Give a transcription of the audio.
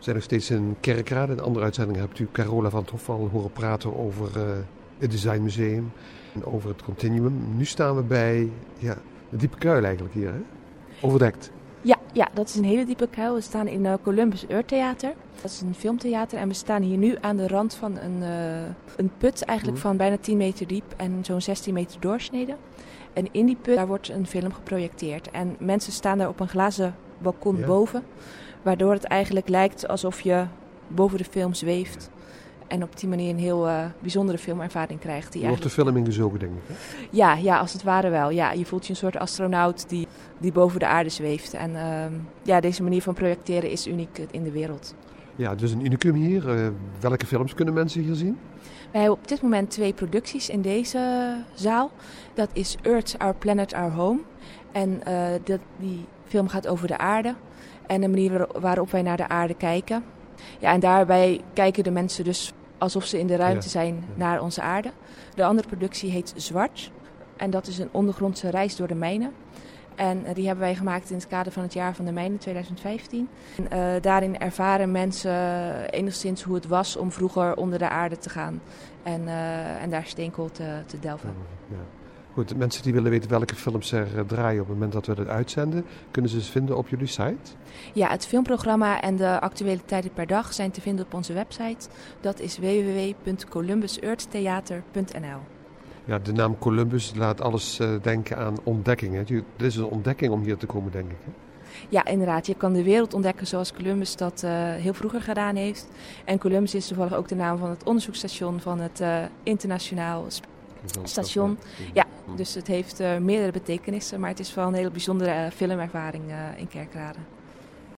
zijn nog steeds in Kerkrade. In een andere uitzending hebt u Carola van 't Hoff al horen praten over het Designmuseum en over het Continuum. Nu staan we bij de diepe kuil eigenlijk hier, hè? Overdekt. Ja, dat is een hele diepe kuil. We staan in Columbus Earth Theater. Dat is een filmtheater en we staan hier nu aan de rand van een put eigenlijk van bijna 10 meter diep en zo'n 16 meter doorsnede. En in die put daar wordt een film geprojecteerd. En mensen staan daar op een glazen balkon boven, waardoor het eigenlijk lijkt alsof je boven de film zweeft. En op die manier een heel bijzondere filmervaring krijgt. Wordt de film ingezogen, denk ik, hè? Ja, als het ware wel. Ja, je voelt je een soort astronaut die boven de aarde zweeft. En deze manier van projecteren is uniek in de wereld. Ja, dus een unicum hier. Welke films kunnen mensen hier zien? Wij hebben op dit moment 2 producties in deze zaal. Dat is Earth, Our Planet, Our Home. En die film gaat over de aarde en de manier waarop wij naar de aarde kijken. Ja, en daarbij kijken de mensen dus alsof ze in de ruimte zijn naar onze aarde. De andere productie heet Zwart. En dat is een ondergrondse reis door de mijnen. En die hebben wij gemaakt in het kader van het jaar van de mijnen 2015. En, daarin ervaren mensen enigszins hoe het was om vroeger onder de aarde te gaan. En daar steenkool te delven. Ja. Goed, mensen die willen weten welke films er draaien op het moment dat we het uitzenden, kunnen ze vinden op jullie site? Ja, het filmprogramma en de actualiteiten per dag zijn te vinden op onze website. Dat is www.columbusearththeater.nl. Ja, de naam Columbus laat alles denken aan ontdekking. Het is een ontdekking om hier te komen, denk ik. Hè? Ja, inderdaad. Je kan de wereld ontdekken zoals Columbus dat heel vroeger gedaan heeft. En Columbus is toevallig ook de naam van het onderzoeksstation van het internationaal station. Ja, dus het heeft meerdere betekenissen, maar het is wel een hele bijzondere filmervaring in Kerkrade.